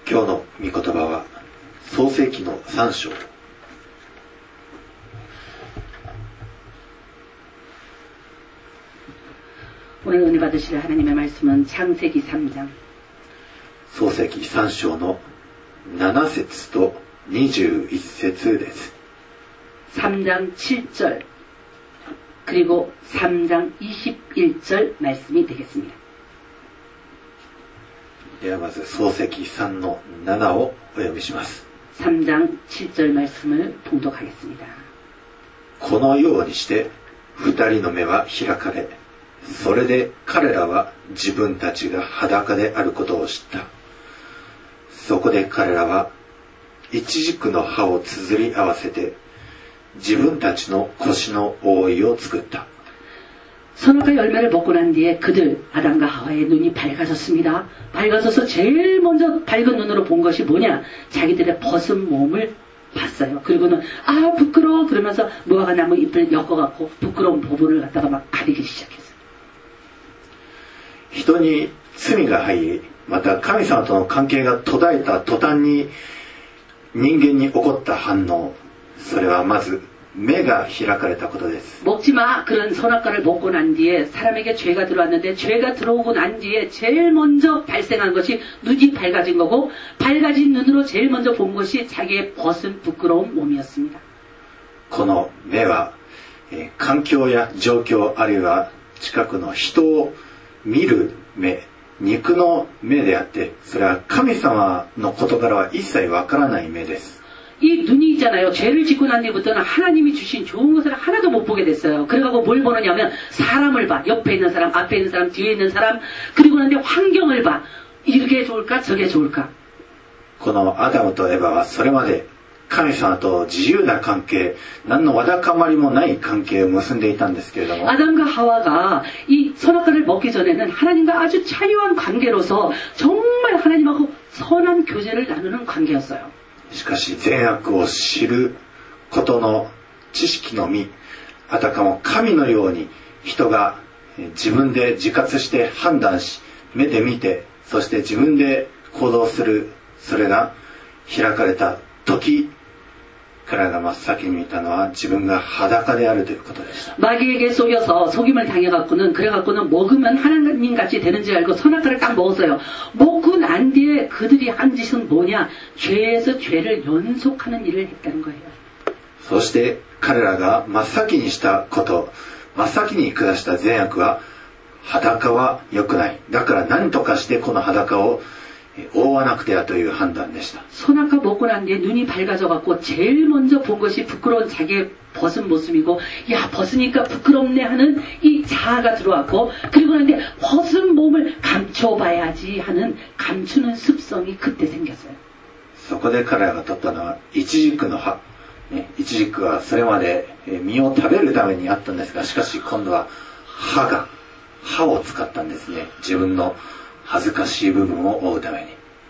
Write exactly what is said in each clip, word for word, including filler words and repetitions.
今日の御言葉は創世記のさん章。 오늘 은혜 받으실 하나님의 말씀은 창세기 삼 장 創世記さん章のなな節とにじゅういち節です。 삼 장 칠 절 그리고 삼 장 이십일 절 말씀이 되겠습니다. ではまず創世記さんのななをお読みします。 삼 장 칠 절 말씀을 봉독하겠습니다. このようにして二人の目は開かれ、それで彼らは自分たちが裸であることを知った。そこで彼らはイチジクの葉を綴り合わせて自分たちの腰の覆いを作った。 선악과 열매를 먹고 난 뒤에 그들 아담과 하와의 눈이 밝아졌습니다. 밝아져서 제일 먼저 밝은 눈으로 본 것이 뭐냐? 자기들의 벗은 몸을 봤어요. 그리고는 아 부끄러워 그러면서 무화과 나무 잎을 엮어갖고 부끄러운 부분을 갖다가 막 가리기 시작했어요. 人に罪が入り、また神様との関係が途絶えた途端に人間に起こった反応、それはまず目が開かれたことです。 먹지 마 그런 선악과를 먹고 난 뒤에 사람에게 죄가 들어왔는데 죄가 들어오고 난 뒤에 제일 먼저 발생한 것이 눈이 밝아진 거고 밝아진 눈으로 제일 먼저 본 것이 자기의 벗은 부끄러운 몸이었습니다. この目は、えー、環境や状況あるいは近くの人を見る目、肉の目であって、それは神様の事柄は一切わからない目です。 이 눈이 있잖아요. 죄를 짓고 난 뒤부터는 하나님이 주신 좋은 것을 하나도 못 보게 됐어요. 그래가지고 뭘 보느냐면 사람을 봐. 옆에 있는 사람, 앞에 있는 사람, 뒤에 있는 사람. 그리고 난 뒤에 환경을 봐. 이게 좋을까? 저게 좋을까? このアダムとエバはそれまで神様と自由な関係、何のわだかまりもない関係を結んでいたんですけれども、 아담과 하와가 이 선악과를 먹기 전에는 하나님과 아주 자유한 관계로서 정말 하나님하고 선한 교제를 나누는 관계였어요. しかし善悪を知ることの知識のみ、あたかも神のように人が自分で自覚して判断し、目で見て、そして自分で行動する、それが開かれた時、彼らが真っ先に見たのは自分が裸であるということでした。 마귀에게 속여서 속임을 당해갖고는 그래갖고는 먹으면 하나님같이 되는지 알고 선악과를 딱 먹었어요. 먹고 난 뒤에 그들이 한 짓은 뭐냐? 죄에서 죄를 연속하는 일을 했다는 거예요. そして彼らが真っ先にしたこと、真っ先に下した善悪は、裸は良くない。だから何とかしてこの裸を覆わなくてはという判断でした。 선악과 먹고 난 뒤에 눈이 밝아져갖고 제일 먼저 본 것이 부끄러운 자기의 벗은 모습이고, 야 벗으니까 부끄럽네 하는 이 자아가 들어왔고, 그리고 난 뒤에 벗은 몸을 감춰봐야지 하는 감추는 습성이 그때 생겼어요. そこで彼らが取ったのはイチジクの葉、ね、イチジクはそれまで実を食べるためにあったんですが、しかし今度は歯が歯を使ったんですね。自分の恥ずかしい部分を覆うために。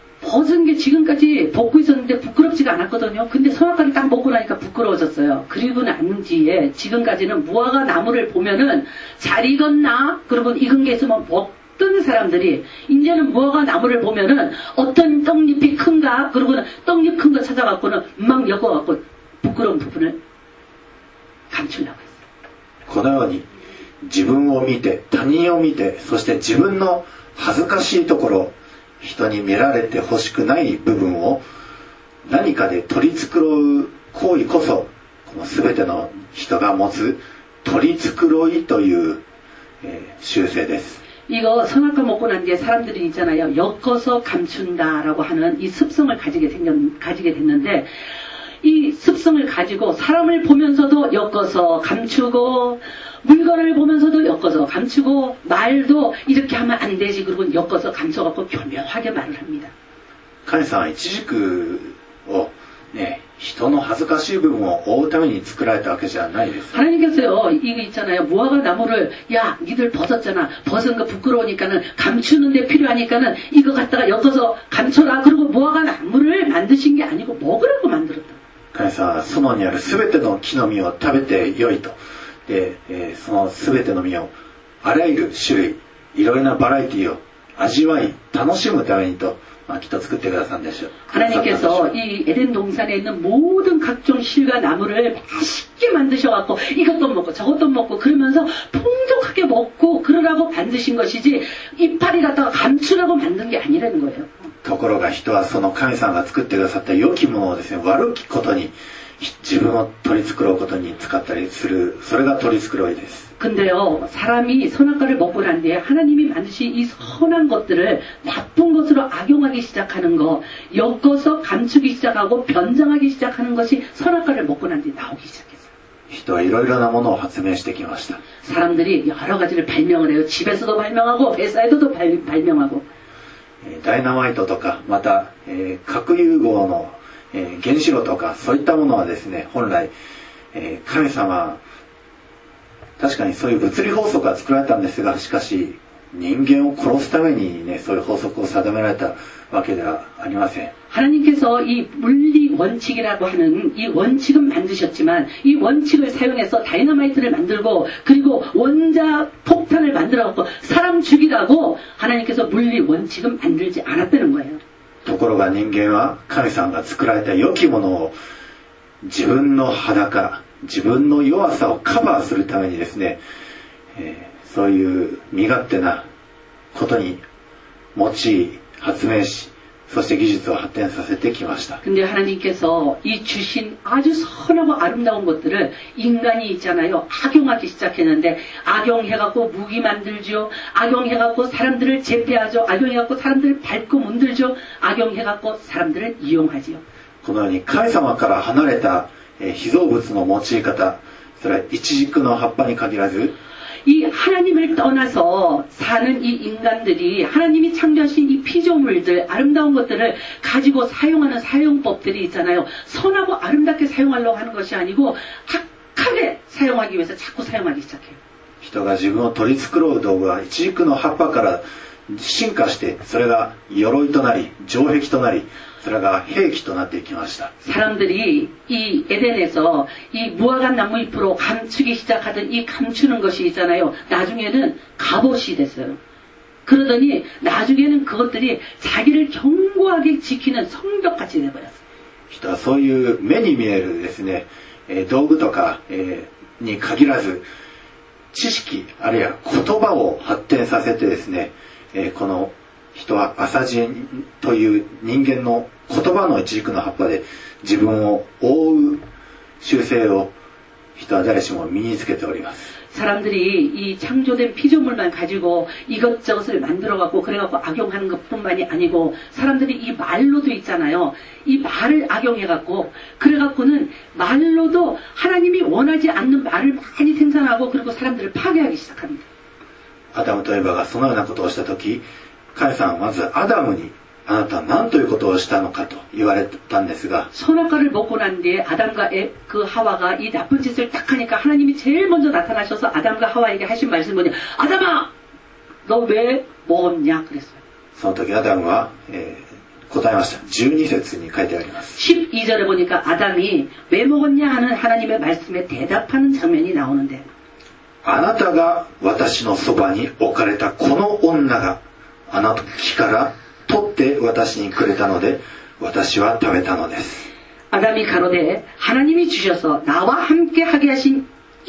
벗은 게 지금까지 벗고 있었는데 부끄럽지가 않았거든요. 근데 선악과를 딱 먹고 나니까 부끄러워졌어요. 그리고 난 뒤에 지금까지는 무화과 나무를 보면은 잘 익었나? 그리고 익은 게 있으면 먹던 사람들이 이제는 무화과 나무를 보면은 어떤 떡잎이 큰가? 그리고는 떡잎 큰 거 찾아갖고는 막 엮어갖고 부끄러운 부분을 감추려고 했어요. このように自分を見て、他人を見て、そして自分の恥ずかしいところ、人に見られてほしくない部分を何かで取り繕う行為こそ、この全ての人が持つ取り繕いという、えー、習性です。 이거 선악과 먹고 난 뒤에 사람들이 있잖아요. 엮어서 감춘다라고 하는 이 습성을 가지게 생겼, 가지게 됐는데, 이 습성을 가지고 사람을 보면서도 엮어서 감추고, 물건을 보면서도 엮어서 감추고, 말도 이렇게 하면 안 되지 그러고 엮어서 감춰갖고 교묘하게 말을 합니다. 神様はイチジクをね、人の恥ずかしい部分を覆うために作られたわけじゃないです。 하나님께서요, 이거 있잖아요. 무화과 나무를, 야, 니들 벗었잖아. 벗은 거 부끄러우니까는, 감추는데 필요하니까는, 이거 갖다가 엮어서 감춰라. 그리고 무화과 나무를 만드신 게 아니고 먹으라고 만들었다. 神様は園にあるすべての木の実を食べてよいと。で、えー、そのすべての実をあらゆる種類、いろいろなバラエティを味わい楽しむためにと、まあ、きっと作ってくださるんでしょう。 하나님께서 이 에덴 동산에 있는 모든 각종 실과 나무를 맛있게 만드셔갖고 이것도 먹고 저것도 먹고 그러면서 풍족하게 먹고 그러라고 만드신 것이지 이파리 갖다가 감추라고 만든 게 아니라는 거예요. ところが人はその神様が作ってくださった良きものをですね、悪きことに自分を取り繕うことに使ったりする、それが取り繕いです。 근데요, 사람이 선악과를 먹고 난 뒤에 하나님이 만드신 이 선한 것들을 나쁜 것으로 악용하기 시작하는 거, 엮어서 감추기 시작하고 변장하기 시작하는 것이 선악과를 먹고 난 뒤에 나오기 시작했어요. 人はいろいろなものを発明してきました。 사람들이 여러 가지를 발명을 해요. 집에서도 발명하고 회사에서도 발, 발명하고. ダイナマイトとか、また、えー、核融合の、えー、原子炉とか、そういったものはですね、本来、えー、神様、確かにそういう物理法則が作られたんですが、しかし人間を殺すためにね、そういう法則を定められたわけではありません。 하나님께서 이 물리 원칙이라고 하는 이 원칙은 만드셨지만 이 원칙을 사용해서 다이너마이트를 만들고 그리고 원자 폭탄을 만들어갖고 사람 죽이라고 하나님께서 물리 원칙은 만들지 않았다는 거예요. ところが人間は神様が作られた良きものを自分の裸、自分の弱さをカバーするためにですね、えー、そういう身勝手なことに用い発明し、そして技術を発展させてきました。 근데 하나님께서 이 주신 아주 선하고 아름다운 것들을 인간이 있잖아요. 악용하기 시작했는데 악용해갖고 무기 만들죠. 악용해갖고 사람들을 제패하죠. 악용해갖고 사람들을 밟고 문들죠. 악용해갖고 사람들을 이용하지요. このように神様から離れた被造物の用い方、それはイチジクの葉っぱに限らず 이 하나님을 떠나서 사는 이 인간들이 하나님이 창조하신 이 피조물들, 아름다운 것들을 가지고 사용하는 사용법들이 있잖아요. 선하고 아름답게 사용하려고 하는 것이 아니고 악하게 사용하기 위해서 자꾸 사용하기 시작해요. 人が自分を取り繕う道具はイチジクの葉っぱから進化して、それが鎧となり城壁となり、それが兵器となっていきました。 사람들이 이 에덴에서 이 무화과 나무 잎으로 감추기 시작하던 이 감추는 것이 있잖아요. 나중에는 갑옷이 됐어요. 그러더니 나중에는 그것들이 자기를 견고하게 지키는 성벽같이 돼버렸어요. 人はそういう目に見えるですね、道具とかに限らず、知識あるいは言葉を発展させてですね、この人は朝人という人間の言葉のイチジクの葉っぱで自分を覆う習性を人は誰しも身につけております。 사람들이 이 창조된 피조물만 가지고 이것저것을 만들어갖고 그래갖고 악용하는 것뿐만이 아니고 사람들이 이 말로도 있잖아요. 이 말을 악용해갖고 그래갖고는 말로도 하나님이 원하지 않는 말을 많이 생산하고 그리고 사람들을 파괴하기 시작합니다. アダムとエバがそのようなことをしたとき、神様はまずアダムにあなたは何ということをしたのかと言われたんですが 선악과를 먹고 난 뒤에 아담과 에, 그 하와가 이 나쁜 짓을 딱 하니까 하나님이 제일 먼저 나타나셔서 아담과 하와에게 하신 말씀은 뭐냐? 아담아! 너 왜 먹었냐? 그랬어요. その時アダムは、えー、答えました。じゅうに節に書いてあります。 십이 절에 보니까 아담이 왜 먹었냐 하는 하나님의 말씀에 대답하는 장면이 나오는데 あなたが私のそばに置かれたこの女があの木から取って私にくれたので私は食べたのです。 아담이 가로되 하나님이 주셔서 나와 함께 하게 하신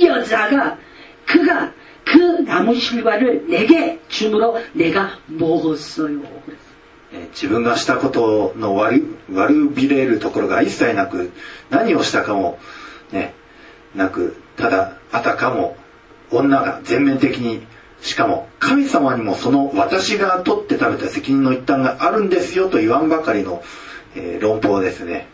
여자가 그가 그 나무 실과를 내게 주므로 내가 먹었어요. 自分がしたことの悪悪びれるところが一切なく何をしたかも、ね、なくただあたかも女が全面的にしかも神様にもその私が取って食べた責任の一端があるんですよと言わんばかりの、えー、論法ですね。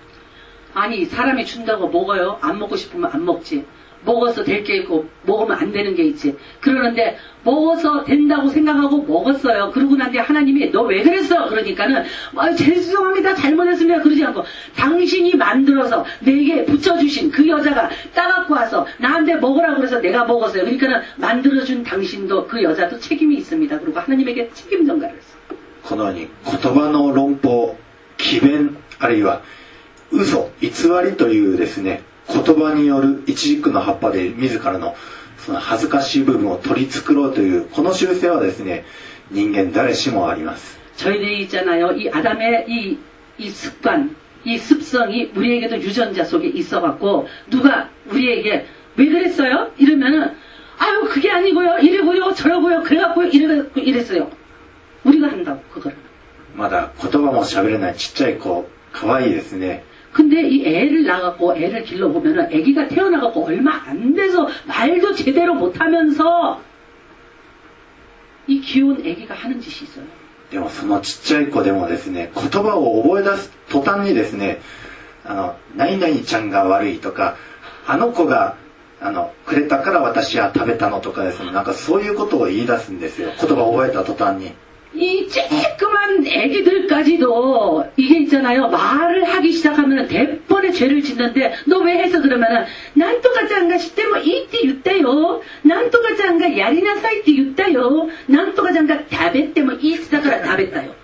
아니 사람이 준다고 먹어요? 안 먹고 싶으면 안 먹지. 먹어서 될 게 있고 먹으면 안 되는 게 있지. 그러는데 먹어서 된다고 생각하고 먹었어요. 그러고 난 뒤에 하나님이 너 왜 그랬어? 그러니까는 아, 죄송합니다. 잘못했습니다. 그러지 않고 당신이 만들어서 내게 붙여주신 그 여자가 따갖고 와서 나한테 먹으라고 그래서 내가 먹었어요. 그러니까는 만들어준 당신도 그 여자도 책임이 있습니다. 그리고 하나님에게 책임 전가를 했어요. このように言葉の論法、詭弁あるいは嘘、偽りというですね言葉によるイチジクの葉っぱで自らのその恥ずかしい部分を取り繕うというこの習性はですね人間誰しもあります。 저희들이 있잖아요. 이 아담의 이, 이 습관, 이 습성이 우리에게도 유전자 속에 있어갖고 누가 우리에게 왜 그랬어요? 이러면은 아유 그게 아니고요. 이러고요 저러고요 그래갖고 이래갖고 이랬어요. 우리가 한다고 그거를. まだ言葉も喋れないちっちゃい子可愛いですね。 근데 이 애를 낳아갖고 애를 길러보면은 애기가 태어나갖고 얼마 안 돼서 말도 제대로 못하면서 이 귀여운 애기가 하는 짓이 있어요. でもそのちっちゃい子でもですね、言葉を覚え出す途端にですね、あの何々ちゃんが悪いとか、あの子があのくれたから私は食べたのとかですね、なんかそういうことを言い出すんですよ。言葉を覚えた途端に。 이 쬐끄만 애기들까지도 이게 있잖아요. 말을 하기 시작하면 대번에 죄를 짓는데 너 왜 했어 그러면은 난とかちゃんがしてもいいって言ったよ。なんとかちゃんがやりなさいって言ったよ。なんとかちゃんが食べてもいいって言ったから食べたよ。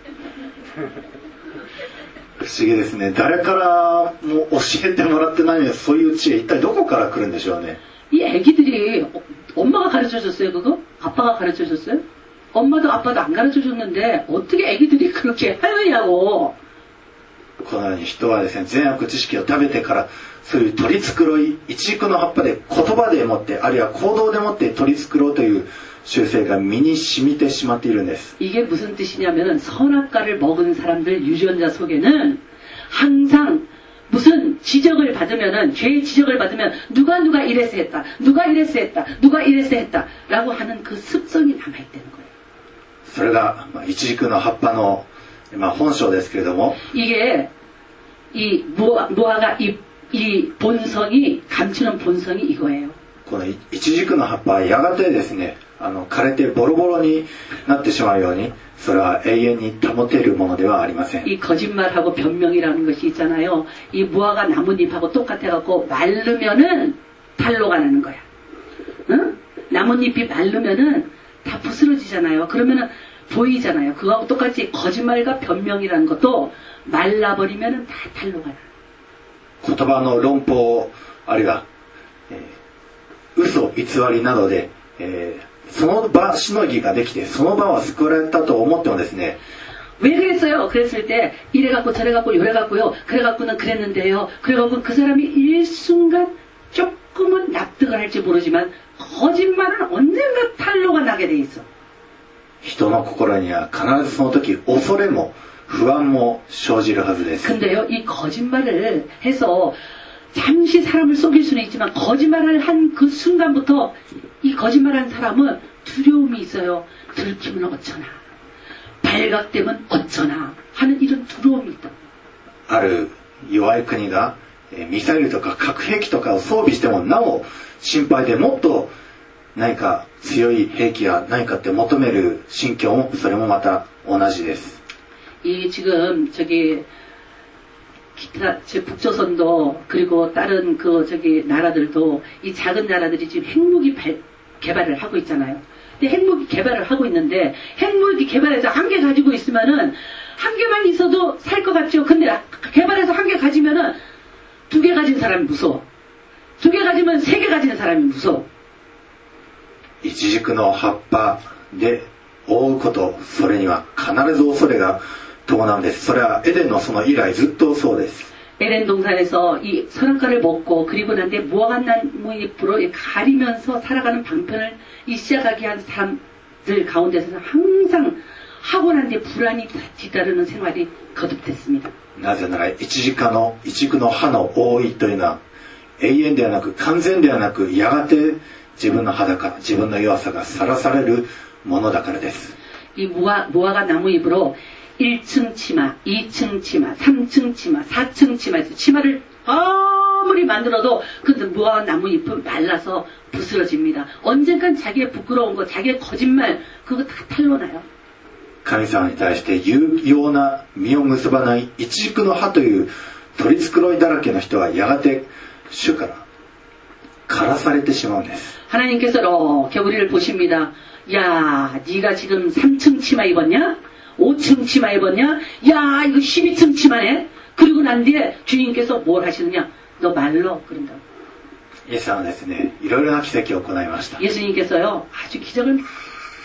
不思議ですね。誰からも教えてもらってないのにそういう知恵一体どこから来るんでしょうね。 이 애기들이 엄마가 가르쳐줬어요 그거? 아빠가 가르쳐줬어요? 엄마도 아빠도 안 가르쳐줬는데 어떻게 애기들이 그렇게 하느냐고. このように人はですね、善悪知識を食べてからそういう取り繕い、一軸の葉っぱで言葉でもってあるいは行動でもって取り繕うという習性が身に染みてしまっているんです。 이게 무슨 뜻이냐면은 선악과를 먹은 사람들 유전자 속에는 항상 무슨 지적을 받으면은 죄의 지적을 받으면 누가 누가 이래서 했다, 누가 이래서 했다, 누가 이래서 했다라고 하는 그 습성이 남아있다는 거예요. それが一軸の葉っぱの、まあ、本性ですけれども 이게 이 무화, 무화과 이, 이 본성이 감추는 본성이 이거예요. この一軸の葉っぱはやがてですね、あの枯れてボロボロになってしまうようにそれは永遠に保てるものではありません。 이 거짓말하고 변명이라는 것이 있잖아요. 이 무화과 나뭇잎하고 똑같아갖고 마르면은 탄로가 나는 거야. 응? 나뭇잎이 마르면은 다 부스러지잖아요. 그러면은 보이잖아요. 그거하고 똑같이 거짓말과 변명이라는 것도 말라버리면은 다 탄로가 나. 言葉の論法あるいは、えー、嘘偽りなどで、えー、その場しのぎができてその場は救われたと思ってもですね 왜 그랬어요? 그랬을 때 이래갖고 저래갖고 요래갖고요. 그래갖고는 그랬는데요. 그래갖고 그 사람이 일순간 조금은 납득을 할지 모르지만 거짓말은 언젠가 탄로가 나게 돼 있어. 人の心には必ずその時恐れも不安も生じるはずです。 근데요, 이 거짓말을 해서 잠시 사람을 속일 수는 있지만 거짓말을 한 그 순간부터 이 거짓말한 사람은 두려움이 있어요. 들키면 어쩌나, 발각되면 어쩌나 하는 이런 두려움이 있다. ある弱い国がミサイルとか核兵器とかを装備してもなお心配でもっと何か強い兵器や何かって求める心境もそれもまた同じです。 이 지금 저기 기타 북조선도 그리고 다른 그 저기 나라들도 이 작은 나라들이 지금 핵무기 발, 개발을 하고 있잖아요. 근데 핵무기 개발을 하고 있는데 핵무기 개발해서 한 개 가지고 있으면은 한 개만 있어도 살 것 같죠. 근데 개발해서 한 개 가지면은 두 개 가진 사람이 무서워. 두 개 가지면 세 개 가지는 사람이 무서워. 一軸の葉っぱで覆うことそれには必ず恐れが伴うんです。それはエデンのその以来ずっとそうです。 에덴 동산에서 이 선악과를 먹고 그리고 난데 무화과 나무잎으로 가리면서 살아가는 방편을 이 시작하게 한 사람들 가운데서는 항상 하고 난 뒤에 불안이 뒤따르는 생활이 거듭됐습니다. なぜなら一軸の一軸の葉の覆いというのは永遠ではなく完全ではなくやがて自分の裸自分の弱さがさらされるものだからです。 이 무화, 무화과 나무잎으로 일 층 치마, 이 층 치마, 삼 층 치마, 사 층 치마에서 치마를 아무리 만들어도 그 무화과 나무잎은 말라서 부스러집니다. 언젠간 자기의 부끄러운 거, 자기의 거짓말 그거 다 탄로나요. 神様に対して有用な実を結ばない一軸の葉という取り繕いだらけの人はやがて主から枯らされてしまうんです。 하나님께서 이렇게 우리를 보십니다. 야, 네가 지금 삼 층 치마 입었냐? 오 층 치마 입었냐? 야, 이거 십이 층 치마네? 그리고 난 뒤에 주님께서 뭘 하시느냐? 너 말로 그런다고. イエス様はですね、いろいろな奇跡を行いました。 예수님께서요, 아주 기적을 많이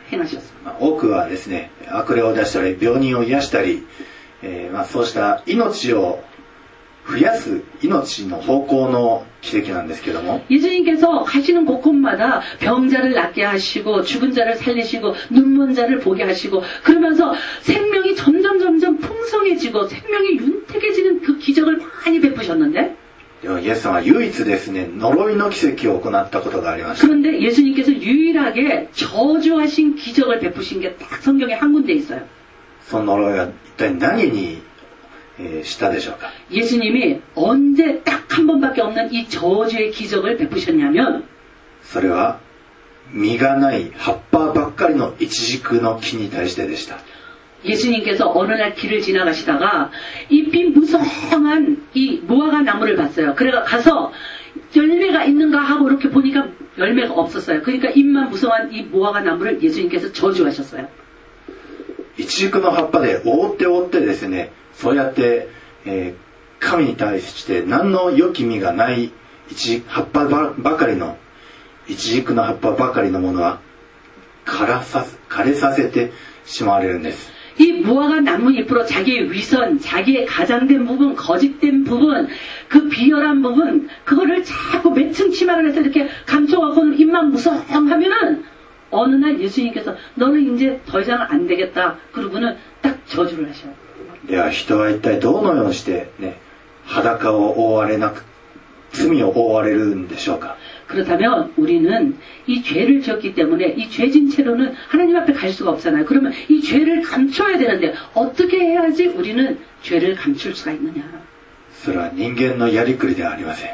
행하셨습니다. 多くはですね、悪霊を出したり病人を癒したり、えーまあ、そうした命を増やす命の方向の奇跡なんですけども、 예수님께서 가시는 곳곳마다 병자를 낫게 하시고 죽은 자를 살리시고 눈먼 자를 보게 하시고 그러면서 생명이 점점 점점 풍성해지고 생명이 윤택해지는 그 기적을 많이 베푸셨는데, ではイエス様は唯一ですね、呪いの奇跡を行ったことがありました。 그런데 예수님께서 유일하게 저주하신 기적을 베푸신 게 딱 성경에 한 군데 있어요. その呪いは一体何に、えーしたでしょうか。 예수님이 언제 딱 한 번밖에 없는 이 저주의 기적을 베푸셨냐면, それは実がない葉っぱばっかりのイチジクの木に対してでした。 예수님께서 어느 날 길을 지나가시다가 잎이 무성한 이 무화과 나무를 봤어요. 그래가 가서 열매가 있는가 하고 이렇게 보니까 열매가 없었어요. 그러니까 잎만 무성한 이 무화과 나무를 예수님께서 저주하셨어요. イチジクの葉っぱで覆って覆ってですね、そうやって、えー神に対して何の良き実がないイチ葉っぱばばかりのイチジクの葉っぱばかりのものは枯らさ枯れさせてしまわれるんです。 이 무화과 나뭇잎으로 자기의 위선, 자기의 가장된 부분, 거짓된 부분, 그 비열한 부분, 그거를 자꾸 매층 치마를 해서 이렇게 감춰갖고는 입만 무성하면은 어느 날 예수님께서 너는 이제 더 이상 안 되겠다. 그러고는 딱 저주를 하셔요. では人は一体どのようにしてね、裸を覆われなく罪を覆われるんでしょうか。 그렇다면 우리는 이 죄를 지었기 때문에 이 죄진 채로는 하나님 앞에 갈 수가 없잖아요. 그러면 이 죄를 감춰야 되는데 어떻게 해야지 우리는 죄를 감출 수가 있느냐. それは人間のやりくりではありません。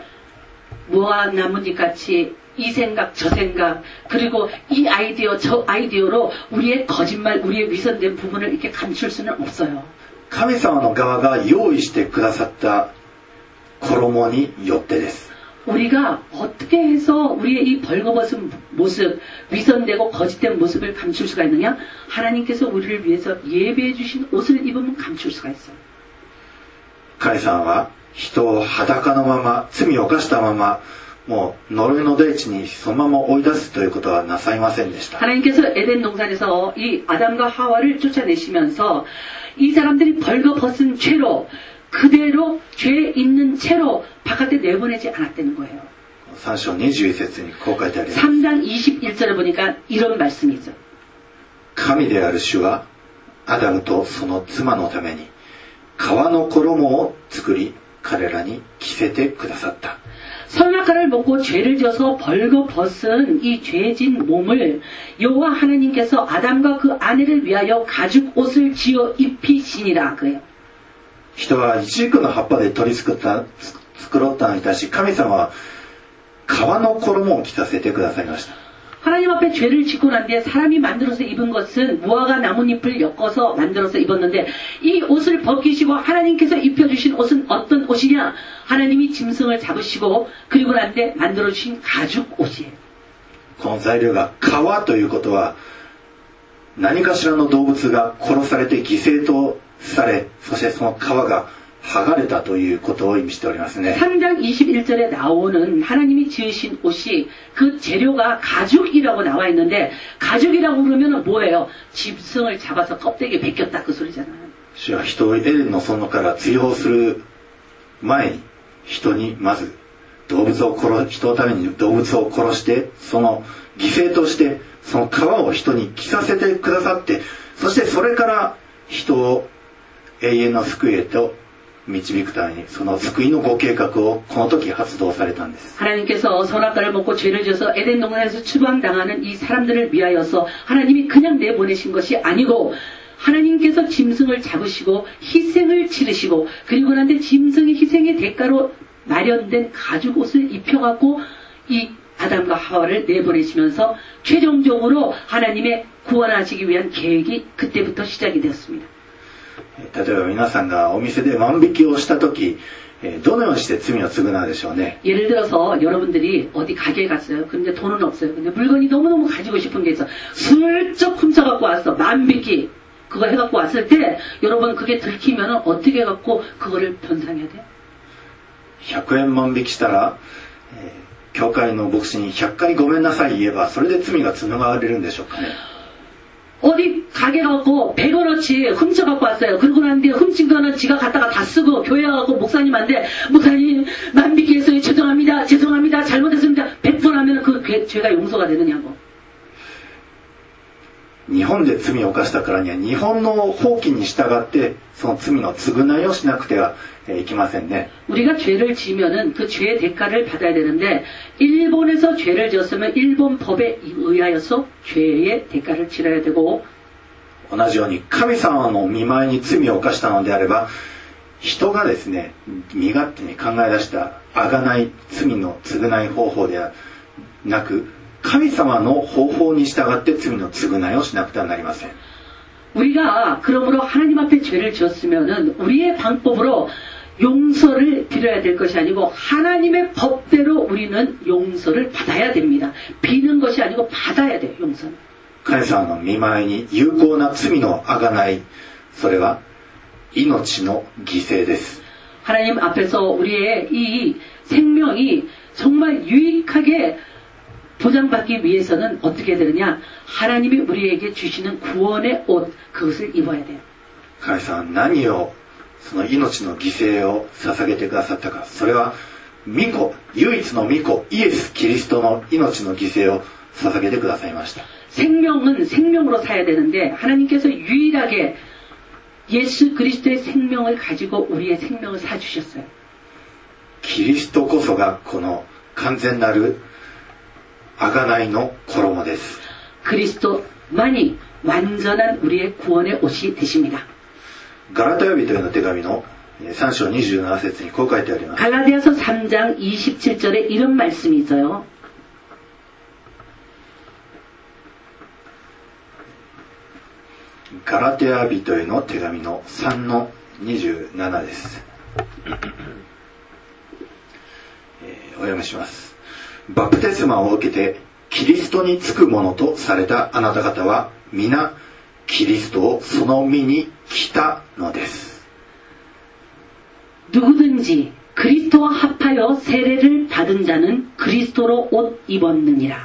무화과 나뭇잎같이 이 생각 저 생각 그리고 이 아이디어 저 아이디어로 우리의 거짓말 우리의 위선된 부분을 이렇게 감출 수는 없어요. 神様の側が用意してくださった衣によってです。 우리가 어떻게 해서 우리의 이 벌거벗은 모습, 위선되고 거짓된 모습을 감출 수가 있느냐? 하나님께서 우리를 위해서 예배해 주신 옷을 입으면 감출 수가 있어요. 神様は人を裸のまま罪を犯したままもう呪いの大地にそのまま追い出すということはなさいませんでした。 하나님께서 에덴 동산에서 이 아담과 하와를 쫓아내시면서 이 사람들이 벌거벗은 죄로 그대로 죄 있는 채로 바깥에 내보내지 않았다는 거예요. さん章にじゅういち節にこう書いてあります。 삼 장 이십일 절에 보니까 이런 말씀이 있어요. 神である主はアダムとその妻のために革の衣を作り彼らに着せてくださった。 선악과를 먹고 죄를 지어서 벌거벗은 이 죄진 몸을 여호와 하나님께서 아담과 그 아내를 위하여 가죽 옷을 지어 입히시니라 그래요. 人はイチジクの葉っぱで取り作った作ろったのに対し神様は革の衣を着させてくださいました。 하나님 앞에 죄를 짓고 난 뒤에 사람이 만들어서 입은 것은 무화과 나뭇잎을 엮어서 만들어서 입었는데 이 옷을 벗기시고 하나님께서 입혀주신 옷은 어떤 옷이냐? 하나님이 짐승을 잡으시고 그리고 난 뒤에 만들어주신 가죽 옷이에요. この材料が革ということは何かしらの動物が殺されて犠牲とされ、そしてその皮が剥がれたということを意味しておりますね。 삼 장 이십일 절에 나오는 하나님이 지으신 옷이 그 재료가 가죽이라고 나와 있는데 가죽이라고 그러면 뭐예요? 짐승을 잡아서 껍데기에 벗겼다 그 소리잖아요. 主は人をエデンの園から追放する前に人にまず動物を殺人のために動物を殺してその犠牲としてその皮を人に着させてくださってそしてそれから人を永遠の救いへと導くためにその救いのご計画をこの時発動されたんです。 하나님께서 선악과를 먹고 죄를 지어서 에덴 동산에서 추방당하는 이 사람들을 위하여서 하나님이 그냥 내보내신 것이 아니고 하나님께서 짐승을 잡으시고 희생을 치르시고 그리고 난 뒤에 짐승의 희생의 대가로 마련된 가죽 옷을 입혀갖고 이 아담과 하와를 내보내시면서 최종적으로 하나님의 구원하시기 위한 계획이 그때부터 시작이 되었습니다. 例えば皆さんがお店で万引きをした時どのようにして罪を償うでしょうね。 예를 들어서 여러분들이 어디 가게에 갔어요. 근데 돈은 없어요. 근데 물건이 너무너무 가지고 싶은 게 있어. 슬쩍 훔쳐갖고 왔어. 만비기 그거 해갖고 왔을 때 여러분 그게 들키면 어떻게 해갖고 그거를 변상해야 돼요? ひゃくえん万引きしたら、えー、教会の牧師にひゃっかいごめんなさい言えばそれで罪が償われるんでしょうかね。 어디 가게 가고 백 원어치 훔쳐갖고 왔어요. 그러고 났는데 훔친 거는 지가 갖다가 다 쓰고 교회 가고 목사님한테 목사님 만비기 했어요. 죄송합니다. 죄송합니다. 잘못했습니다. 백 번 하면 그 죄가 용서가 되느냐고. 日本で罪を犯したからには日本の法規に従ってその罪の償いをしなくてはいけませんね。 우리가 죄를 지으면은 그 죄의 대가를 받아야 되는데 일본에서 죄를 지었으면 일본 법에 의하여서 죄의 대가를 치러야 되고 同じように神様の御前に罪を犯したのであれば人がですね身勝手に考え出した贖い罪の償い方法ではなく神様の方法に従って罪の償いをしなくてはなりません。 우리가 그러므로 하나님 앞에 죄를 지었으면은 우리의 방법으로 용서를 드려야 될 것이 아니고 하나님의 법대로 우리는 용서를 받아야 됩니다. 비는 것이 아니고 받아야 돼요. 용서는. 神様の御前に有効な罪の贖いそれは命の犠牲です。 하나님 앞에서 우리의 이 생명이 정말 유익하게 보장받기 위해서는 어떻게 되느냐? 하나님이 우리에게 주시는 구원의 옷 그것을 입어야 돼요. 神様は何をその命の犠牲を捧げてくださったかそれは御子唯一の御子イエス・キリストの命の犠牲を捧げてくださいました。 생명은 생명으로 사야 되는데 하나님께서 유일하게 예수 그리스도의 생명을 가지고 우리의 생명을 사주셨어요. キリストこそがこの完全なる贖いの衣です。 그리스도만이 완전한 우리의 구원의 옷이 되십니다. ガラテヤ人への手紙のさん章にじゅうなな節にこう書いてあります。 갈라디아서 삼 장 이십칠 절에 이런 말씀이 있어요. ガラテヤ人への手紙のさんのにじゅうななです。えー、お読みします。バプテスマを受けてキリストにつくものとされたあなた方は皆キリストをその身に着たのです。 누구든지 그리스도와 합하여 세례를 받은 자는 그리스도로 옷 입었느니라.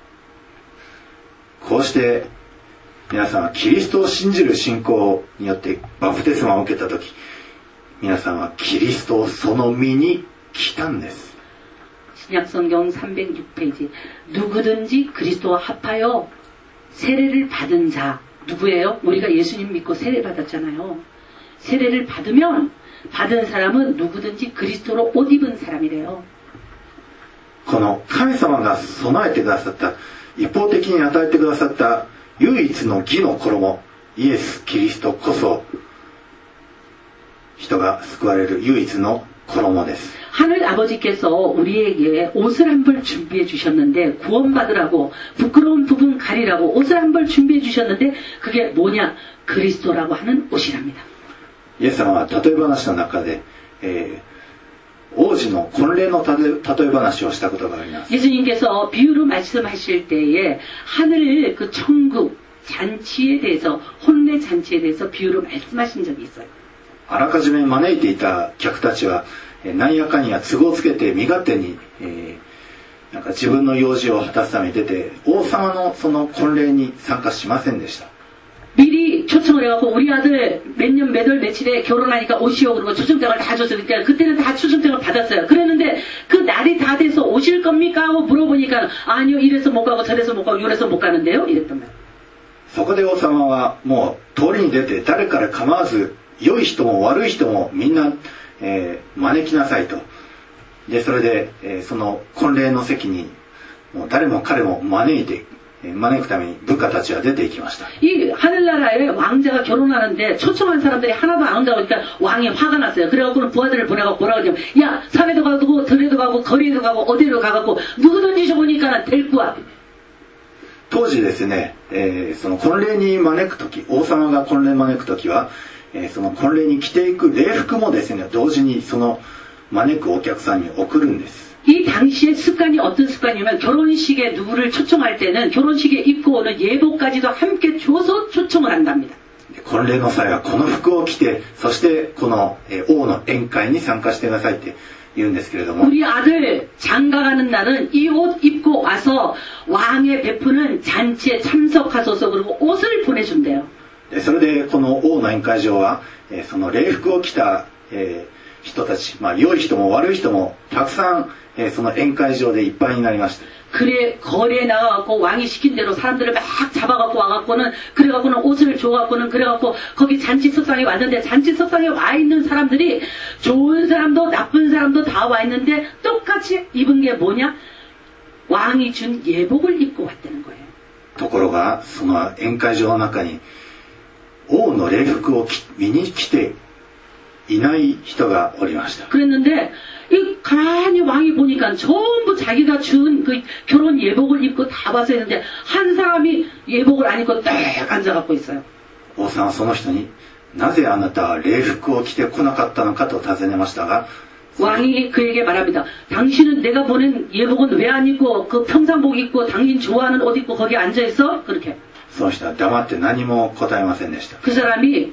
こうして皆さんはキリストを信じる信仰によってバプテスマを受けたとき皆さんはキリストをその身に着たんです。 신약성경 삼백육 페이지 누구든지 그리스도와 합하여 세례를 받은 자 누구예요? 우리가 예수님 믿고 세례 받았잖아요. 세례를 받으면 받은 사람은 누구든지 그리스도로 옷 입은 사람이래요. この神様が備えてくださった一方的に与えてくださった唯一の義の衣イエス・キリストこそ人が救われる唯一の衣です。 하늘 아버지께서 우리에게 옷을 한 벌 준비해 주셨는데 구원받으라고 부끄러운 부분 가리라고 옷을 한 벌 준비해 주셨는데 그게 뭐냐? 그리스도라고 하는 옷이랍니다. イエス様は例え話の中で、えー、王子の婚礼の例え話をしたことがあります。 예수님께서 비유로 말씀하실 때에 하늘 그 천국 잔치에 대해서 혼례 잔치에 대해서 비유로 말씀하신 적이 있어요. あらかじめ招いていた客たちは何やかんや都合つけて身勝手に、えー、なんか自分の用事を果たすために出て王様のその婚礼に参加しませんでした。 미리 초청을 해갖고 우리 아들 몇 년 몇 월 며칠에 결혼하니까 오시오 그러고 초청장을 다 줬어요. 그러니까 그때는 다 초청장을 받았어요. 그랬는데 그 날이 다 돼서 오실 겁니까 하고 물어보니까 아니요 이래서 못 가고 저래서 못 가고 이래서 못 가는데요 이랬단 말이에요. そこで王様はもう通りに出て誰から構わず良い人も悪い人もみんな、えー、招きなさいと。でそれで、えー、その婚礼の席にもう誰も彼も招いて招くために部下たちは出て行きました。 이 하늘나라에 왕자가 결혼하는데 초청한 사람들이 하나도 안 온다고 하니까 왕이 화가 났어요. 그래갖고는 부하들을 보내갖고 뭐라고 하냐면 야 산에도 가고 들에도 가고 거리에도 가고 어디로 가갖고 누구든지 줘보니까 데리고 와. 当時ですね、えー、その婚礼に招くとき王様が婚礼に招くときは、えー、その婚礼に着ていく礼服もですね同時にその招くお客さんに送るんです。 이 당시의 습관이 어떤 습관이냐면 결혼식에 누구를 초청할 때는 결혼식에 입고 오는 예복까지도 함께 줘서 초청을 한답니다. 婚礼の際はこの服を着てそしてこの王の宴会に参加してくださいって言うんですけれども、 우리 아들 장가가는 날은 이 옷 입고 와서 왕의 베푸는 잔치에 참석하소서 그러고 옷을 보내준대요. でそれでこの王の宴会場は、えーその礼服を着た、えー人たち、まあ良い人も悪い人もたくさん、えーその宴会場でいっぱいになりました。 그래 거리에 나가갖고 왕이 시킨 대로 사람들을 막 잡아갖고 와갖고는 그래갖고는 옷을 줘갖고는 그래갖고 거기 잔치 석상에 왔는데 잔치 석상에 와 있는 사람들이 좋은 사람도 나쁜 사람도 다 와 있는데 똑같이 입은 게 뭐냐? 왕이 준 예복을 입고 왔다는 거예요. ところがその宴会場の中に王の礼服を着身に着ていない人がおりました。 그랬는데 이 가만히 왕이 보니까 전부 자기가 준 그 결혼 예복을 입고 다 와서 있는데 한 사람이 예복을 안 입고 딱 앉아갖고 있어요. 王さんはその人になぜあなたは礼服を着てこなかったのかと尋ねましたが 왕이 그에게 말합니다. 당신은 내가 보낸 예복은 왜 안 입고 그 평상복 입고 당신 좋아하는 옷 입고 거기 앉아있어? 그렇게. その人は黙って何も答えませんでした。 그 사람이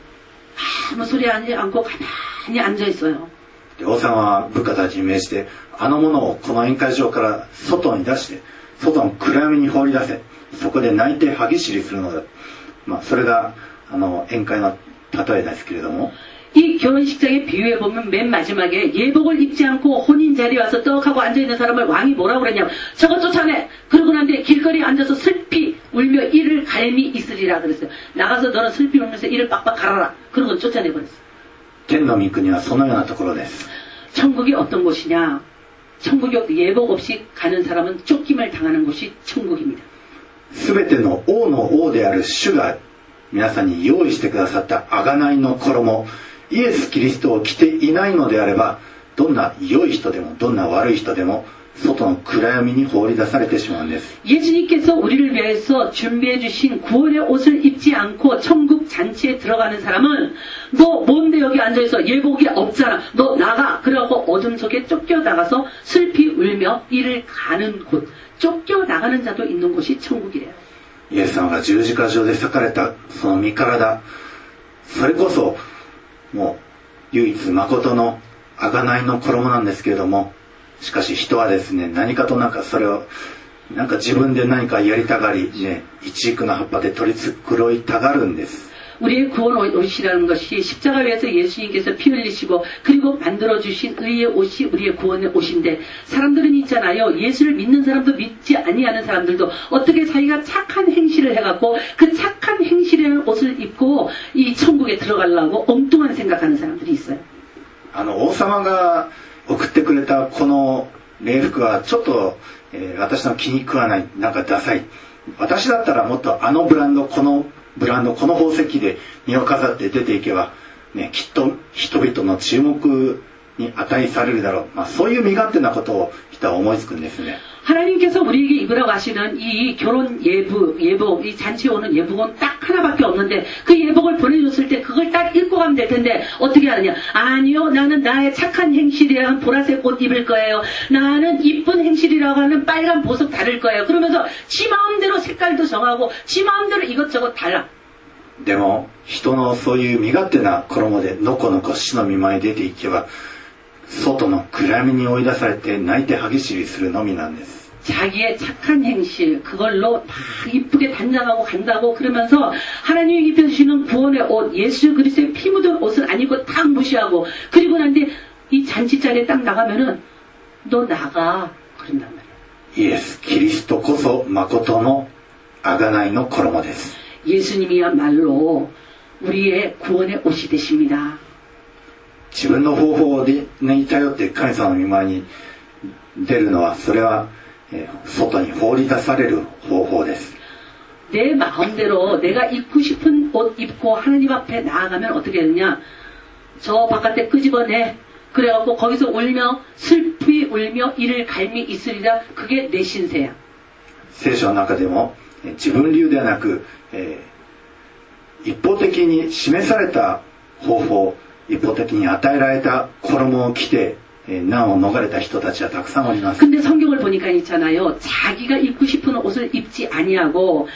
아무 소리 하지 않고 가만히 앉아있어요. で王さんは部下たちに命じてあの者をこの宴会場から外に出して外の暗闇に放り出せ、そこで泣いて歯ぎしりするのだ。まあそれがあの宴会の例えですけれども、 이 결혼식장의 비유에 보면 맨 마지막에 예복을 입지 않고 혼인 자리에 와서 떡하고 앉아있는 사람을 왕이 뭐라고 그랬냐면 저거 쫓아내. 그러고 난 뒤에 길거리에 앉아서 슬피 울며 이를 갈미 있으리라 그랬어요. 나가서 너는 슬피 울면서 이를 빡빡 갈아라. 그러고 쫓아내버렸어요. 天の御国はそのようなところです。 천국이 어떤 곳이냐? 천국이 예복 없이 가는 사람은 쫓김을 당하는 곳이 천국입니다. すべての王の王である主が皆さんに用意してくださった贖いの衣、イエス・キリストを着ていないのであれば、どんな良い人でもどんな悪い人でも外の暗闇に放り出されてしまうんです。 예수님께서 우리를 위해서 준비해 주신 구원의 옷을 입지 않고 천국 잔치에 들어가는 사람은 너 뭔데 여기 앉아있어? 예복이 없잖아. 너 나가. 그래갖고 어둠 속에 쫓겨나가서 슬피 울며 이를 가는 곳. 쫓겨나가는 자도 있는 곳이 천국이래요. イエス様が十字架上で裂かれたその身体、それこそもう唯一誠の贖いの衣なんですけれども、しかし人はですね、何かとなんかそれをなんか自分で何かやりたがり、ね、一育の葉っぱで取り繕いたがるんです。 우리의 구원 옷이라는 것이 십자가 위에서 예수님께서 피 흘리시고 그리고 만들어주신 의의 옷이 우리의 구원의 옷인데, 사람들은 있잖아요. 예수를 믿는 사람도 믿지 아니하는 사람들도 어떻게 자기가 착한 행실을 해갖고 그 착한 행실이라는 옷을 입고 이 천국에 들어가려고 엉뚱한 생각하는 사람들이 있어요. あの王様が送ってくれたこの礼服はちょっと、えー、私の気に食わない、なんかダサい。私だったらもっとあのブランド、このブランド、この宝石で身を飾って出ていけば、ね、きっと人々の注目に値されるだろう。まあそういう身勝手なことを人は思いつくんですね。 하나님께서 우리에게 입으라고 하시는 이 결혼 예복, 예복, 이 잔치에 오는 예복은 딱 하나밖에 없는데 그 예복을 보내줬을 때 그걸 딱 입고 가면 될 텐데 어떻게 하느냐? 아니요, 나는 나의 착한 행실이라는 보라색 옷 입을 거예요. 나는 이쁜 행실이라고 하는 빨간 보석 다를 거예요. 그러면서 지 마음대로 색깔도 정하고 지 마음대로 이것저것 달라. でも人のそういう身勝手な衣でのこのこ死の見舞い出ていけば、外の暗闇に追い出されて泣いて歯ぎしりするのみなんです。 자기의 착한 행실 그걸로 다 이쁘게 단장하고 간다고 그러면서 하나님이 입혀주시는 구원의 옷, 예수 그리스도의 피 묻은 옷을 안 입고 딱 무시하고, 그리고 난 뒤에 이 잔치자리에 딱 나가면은 너 나가 그런단 말이야. イエス・キリストこそ誠の贖いの衣です。 예수님이야말로 우리의 구원의 옷이 되십니다. 自分の方法に頼って神様の御前に出るのは、それは外に放り出される方法です。 내 마음대로 내가 입고 싶은 옷 입고 하나님 앞에 나아가면 어떻게 되느냐? 저 바깥에 끄집어내. 그래갖고 거기서 울며 슬피 울며 이를 갈미 있으리라. 그게 내 신세야. 聖書の中でも自分流ではなく、えー、一方的に示された方法、一方的に与えられた衣を着て難を逃れた人たちはたくさんおります。 근데 성경을 보니까 있잖아요. 자기가 입고 싶은 옷을 입지 아니하고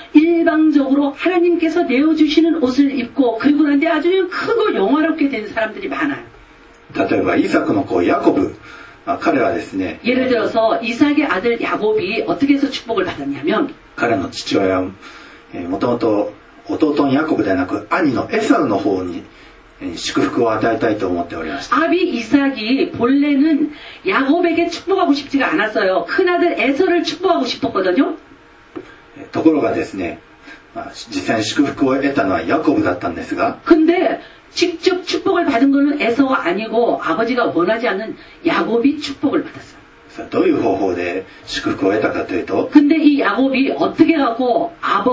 일방적으로 하나님께서 내어주시는 옷을 입고 그리고 난데 아주 크고 영화롭게 된 사람들이 많아요. 例えばイサクの子ヤコブ、 あ彼はですね、 예를 들어서 이삭의 아들 야곱이 어떻게 해서 축복을 받았냐면 彼の父親はもともと弟のヤコブではなく兄のエサウの方にえー祝福を与えたいと思っておりました。 아비 이삭이 본래는 야곱에게 축복하고 싶지가 않았어요. 큰아들 에서를 축복하고 싶었거든요. ところがですね、まあ実際に祝福を得たのはヤコブだったんですが、 근데 직접 축복을 받은 거는 에서가 아니고 아버지가 원하지 않는 야곱이 축복을 받았어요. さあどういう方法で祝福を得たかというと、 근데 이 야곱이 어떻게 하고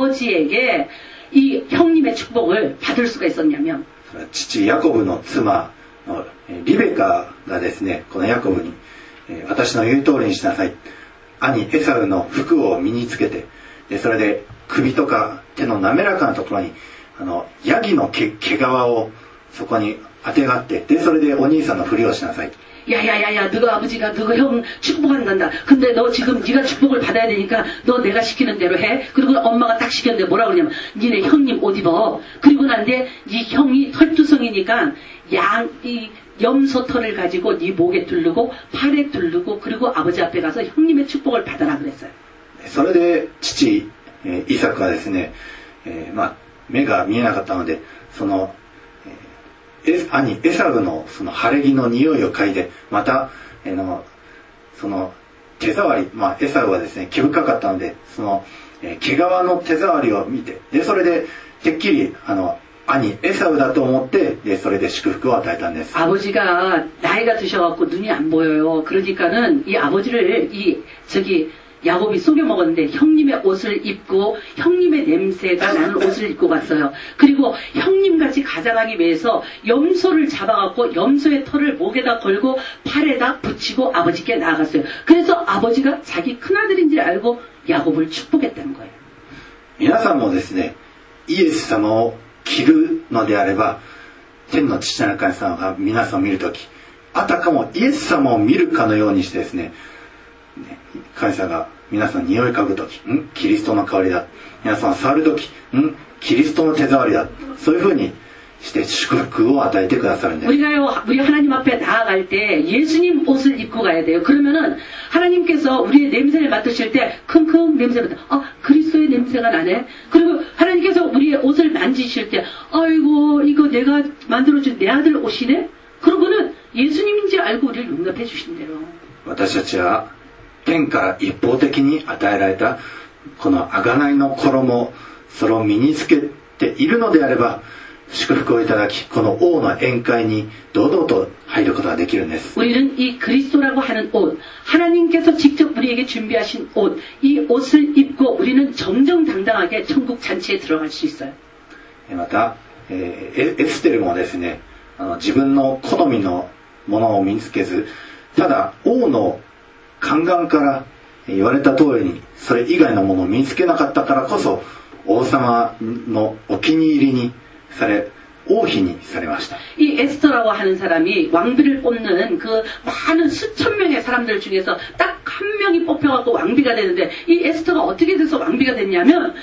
아버지에게 이 형님의 축복을 받을 수가 있었냐면 父ヤコブの妻のリベカがですね、このヤコブにえー私の言う通りにしなさい、兄エサウの服を身につけて、でそれで首とか手の滑らかなところにあのヤギの毛毛皮をそこにあてがって、でそれでお兄さんのふりをしなさい。 야야야야 너가 아버지가 너가 형 축복한단다. 근데 너 지금 네가 축복을 받아야 되니까 너 내가 시키는 대로 해. 그리고 엄마가 딱 시켰는데 뭐라 그러냐면 니네 형님 옷 입어. 그리고 난데 네 형이 털투성이니까 양 이 염소 털을 가지고 네 목에 두르고 팔에 두르고 그리고 아버지 앞에 가서 형님의 축복을 받아라 그랬어요. それで父えーイサクはですね、えーまあ目が見えなかったので、そのエ兄エサウのその晴れ着の匂いを嗅いで、また、えー、のその手触り、まあ、エサウはですね毛深かったので、その、えー、毛皮の手触りを見て、でそれでてっきりあの兄エサウだと思って、でそれで祝福を与えたんです。 아버지가 나이가 드셔갖고 눈이 안 보여요. 그러니까는 이 아버지를 이 저기 야곱이 속여 먹었는데 형님의 옷을 입고 형님의 냄새가 나는 옷을 입고 갔어요. 그리고 형님같이 가장하기 위해서 염소를 잡아갖고 염소의 털을 목에다 걸고 팔에다 붙이고 아버지께 나아갔어요. 그래서 아버지가 자기 큰아들인지 알고 야곱을 축복했다는 거예요. 皆さんもですね、イエス様を着るのであれば、天の父なる神様が皆さんを見るとき、あたかもイエス様を見るかのようにしてですね、神様が皆さんに匂い嗅ぐとき、んキリストの香りだ。皆さん触るとき、んキリストの手触りだ。そういうふうにして祝福を与えてくださるんです。 우리가요, 우리 하나님 앞에 나아갈 때 예수님 옷을 입고 가야 돼요. 그러면은 하나님께서 우리의 냄새를 맡으실 때 킁킁 냄새 맡아. 아, 그리스도의 냄새가 나네. 그리고 하나님께서 우리의 옷을 만지실 때 아이고 이거 내가 만들어준 내 아들 옷이네. 그러고는 예수님인지 알고 우리를 용납해 주신대요. 私たちは天から一方的に与えられたこの贖いの衣、それを身につけているのであれば、祝福をいただき、この王の宴会に堂々と入ることができるんです。 우리는 이 그리스도라고 하는 옷, 하나님께서 직접 우리에게 준비하신 옷, 이 옷을 입고 우리는 정정당당하게 천국 잔치에 들어갈 수 있어요. また、えー、エステルもですね、あの自分の好みのものを身につけず、ただ王の宦官から言われた通りにそれ以外のものを身につけなかったからこそ王様のお気に入りにされ王妃にされました。 이 에스더라고 하는 사람이 왕비를 뽑는 그 많은 수천 명의 사람들 중에서 딱 한 명이 뽑혀갖고 왕비가 되는데 이 에스더가 어떻게 돼서 왕비가 됐냐면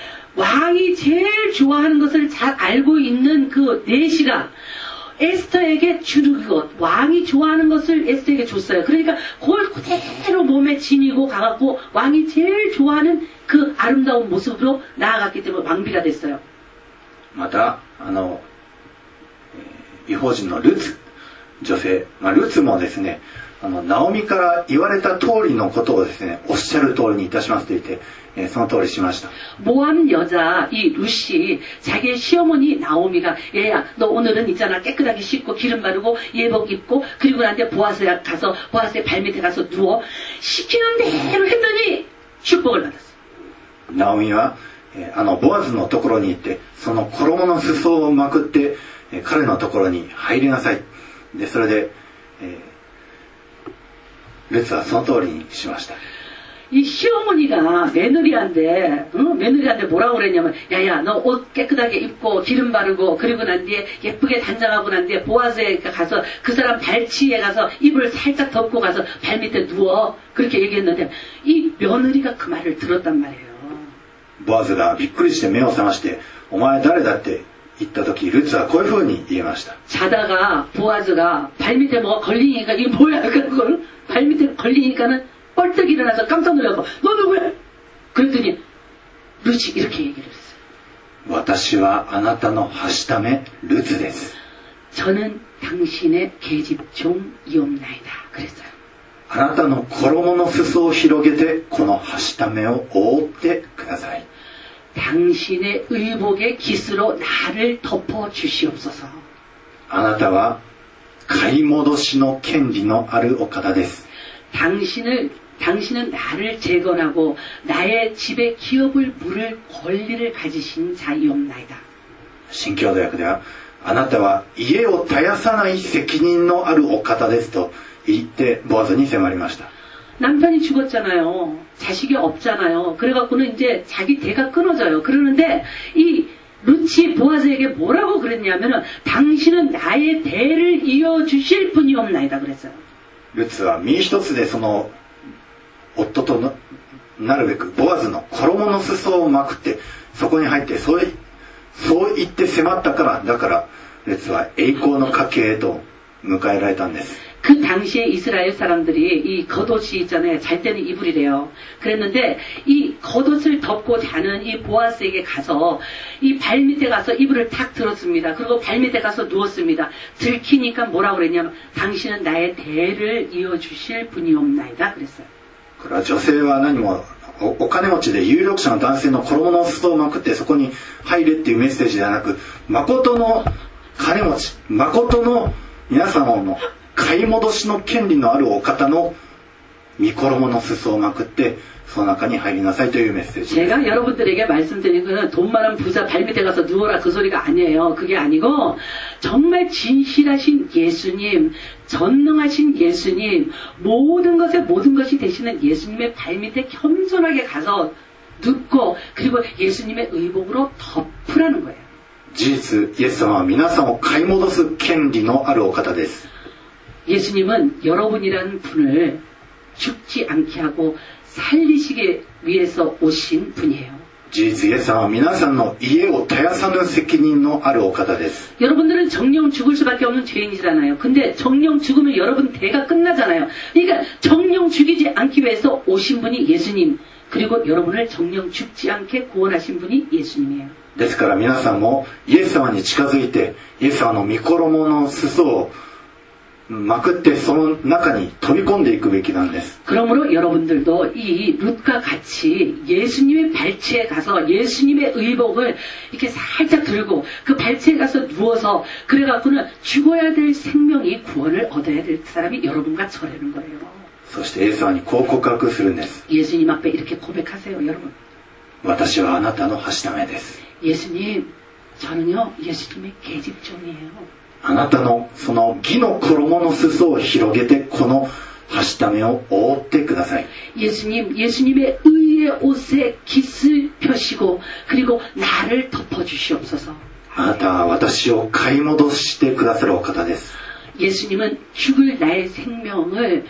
왕이 제일 좋아하는 것을 잘 알고 있는 그 내시가 에스더에게 주는 것, 왕이 좋아하는 것을 에스더에게 줬어요. 그러니까 그걸 그대로 몸에 지니고 가갖고 왕이 제일 좋아하는 그 아름다운 모습으로 나아갔기 때문에 왕비가 됐어요. またあの異邦人のルツ女性、まあ、ルツもですね、あのナオミから言われた通りのことをですね、おっしゃる通りにいたしますと言って、えー、その通りしました。 모함 여자 이 루시 자기의 시어머니 나오미가 얘야 너 오늘은 있잖아 깨끗하게 씻고 기름 바르고 예복 입고 그리고 나한테 보아스에 가서 보아스의 발밑에 가서 누워 시키는 대로 했더니 축복을 받았어. ナオミは、えー、あのボアズのところに行ってその衣の裾をまくって、えー、彼のところに入りなさい。でそれで、えー、ルツはその通りにしました。 이 시어머니가 며느리한테, 응? 며느리한테 뭐라고 그랬냐면, 야야, 너 옷 깨끗하게 입고 기름 바르고 그리고 난 뒤에 예쁘게 단장하고 난 뒤에 보아스에 가서 그 사람 발치에 가서 이불 살짝 덮고 가서 발밑에 누워 그렇게 얘기했는데 이 며느리가 그 말을 들었단 말이에요. ボアズがびっくりして目を覚まして、お前誰だって言った時、ルツはこういう風に言いました。 자다가 보아즈가 발밑에 뭐가 걸리니까 이게 뭐야? 그걸 발밑에 걸리니까는 뻘떡 일어나서 깜짝 놀라고 너 누구야? 그랬더니 루치 이렇게 얘기를 했어요. 私はあなたのはしためルツです。 저는 당신의 계집종이옵나이다. 그랬어요. あなたの衣の裾を広げてこのはしためを覆ってください。 당신의 의복의 깃으로 나를 덮어 주시옵소서. あなたは買い戻しの権利のあるお方です。 당신을 당신은 나를 재건하고 나의 집에 기업을 물을 권리를 가지신 자이옵나이다. 新共同訳では、あなたは家を絶やさない責任のあるお方ですと言ってボアズに迫りました。 남편이 죽었잖아요. 자식이 없잖아요. 그래갖고는 이제 자기 대가 끊어져요. 그러는데 이 루치 보아즈에게 뭐라고 그랬냐면은 당신은 나의 대를 이어주실 분이옵나이다 그랬어요. ルツは身一つでその夫とのなるべくボアズの衣の裾をまくってそこに入ってそうそう言って迫ったから、だからルツは栄光の家系へと迎えられたんです。 그 당시에 이스라엘 사람들이 이 겉옷이 있잖아요. 잘 때는 이불이래요. 그랬는데 이 겉옷을 덮고 자는 이 보아스에게 가서 이 발밑에 가서 이불을 탁 들었습니다. 그리고 발밑에 가서 누웠습니다. 들키니까 뭐라고 그랬냐면 당신은 나의 대를 이어주실 분이옵나이다 그랬어요. これは女性は何も お, お金持ちで有力者の男性の衣の裾をまくってそこに入れっていうメッセージではなく、誠の金持ち、誠の皆様の買い戻しの権利のあるお方の御衣の裾をまくってその中に入りなさいというメッセージです。 제가 여러분들에게 말씀드린 것은 돈 많은 부자 발밑에 가서 누워라 그 소리가 아니에요. 그게 아니고 정말 진실하신 예수님, 전능하신 예수님, 모든 것에 모든 것이 되시는 예수님의 발밑에 겸손하게 가서 눕고 그리고 예수님의 의복으로 덮으라는 거예요. 事実、イエス様は皆さんを買い戻す権利のあるお方です。 예수님은 여러분이라는 분을 죽지 않게 하고 살리시기 위해서 오신 분이에요. 事実、イエス様は皆さんの家を絶やさぬ責任のあるお方です。 여러분들은 정령 죽을 수밖에 없는 죄인이잖아요. 근데 정령 죽으면 여러분 대가 끝나잖아요. 그러니까 정령 죽이지 않기 위해서 오신 분이 예수님, 그리고 여러분을 정령 죽지 않게 구원하신 분이 예수님이에요. ですから皆さんもイエス様に近づいてイエス様の御衣の裾をまくってその中に飛び込んでいくべきなんです。 그러므로 여러분들도 이 룻과 같이 예수님의 발치에 가서 예수님의 의복을 이렇게 살짝 들고 그 발치에 가서 누워서 그래갖고는 죽어야 될 생명이 구원을 얻어야 될 사람이 여러분과 저라는 거예요. そしてイエス様にこう告白するんです。 예수님 앞에 이렇게 고백하세요, 여러분. 私はあなたのはしためです。 예수님, 저는요 예수님의 계집종이에요. あなたのその義の衣の裾を広げてこのはしためを覆ってください。 예수님, 예수님의 의의 옷에 깃을 펴시고 그리고 나를 덮어주시옵소서. あなたは私を買い戻してくださるお方です。 예수님은 죽을 나의 생명을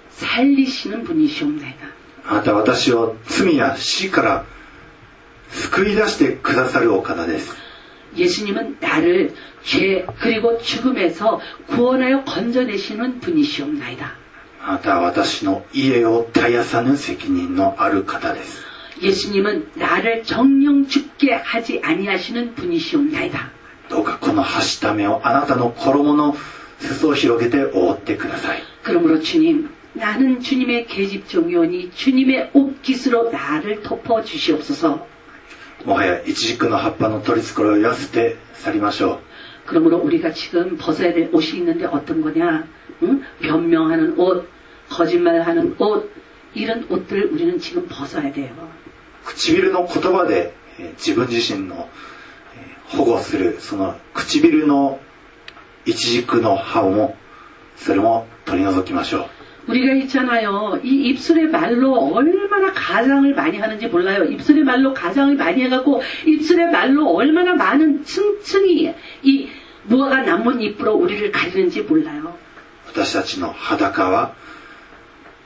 살리시는 분이시옵나이다. あなたは私を罪や死から救い出してくださるお方です。 예수님은 나를 죄 그리고 죽음에서 구원하여 건져내시는 분이시옵나이다. あなたは私の家を絶やさぬ責任のある方です。 예수님은 나를 정령 죽게 하지 아니하시는 분이시옵나이다. どうかこのはしためをあなたの衣の裾を広げて覆ってください。 그러므로 주님, 나는 주님의 계집종이오니 주님의 옷깃으로 나를 덮어 주시옵소서. もはやイチジクの葉っぱの取り繕いを痩せて去りましょう。 그러므로 우리가 지금 벗어야 될 옷이 있는데 어떤 거냐? 응? 변명하는 옷, 거짓말하는 옷, 이런 옷들을 우리는 지금 벗어야 돼요. 唇の言葉で自分自身の保護するその唇のイチジクの葉もそれも取り除きましょう。 우리가 있잖아요. 이 입술의 말로 얼마나 가장을 많이 하는지 몰라요. 입술의 말로 가장을 많이 해갖고 입술의 말로 얼마나 많은 층층이 이 무화과 나뭇잎으로 우리를 가리는지 몰라요. 私たちの裸は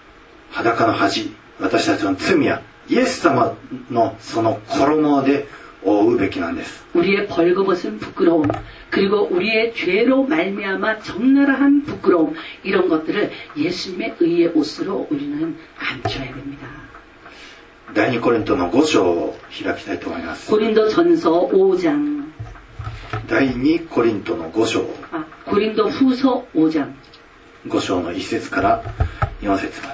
裸の恥、私たちの罪はイエス様のその衣で負うべきなんです。 우리의 벌거벗은 부끄러움, 그리고 우리의 죄로 말미암아 적나라한 부끄러움, 이런 것들을 예수님의 의의 옷으로 우리는 감춰야 됩니다. 第二コリントのご章を開きたいと思います。 고린도전서 오 장. 第二コリントのご章。 아, 고린도후서 오 장. ご章のいち節からよん節まで。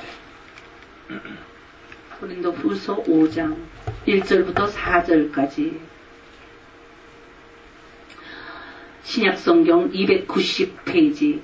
고린도후서 오 장 일 절부터 사 절까지. 신약성경 이백구십 페이지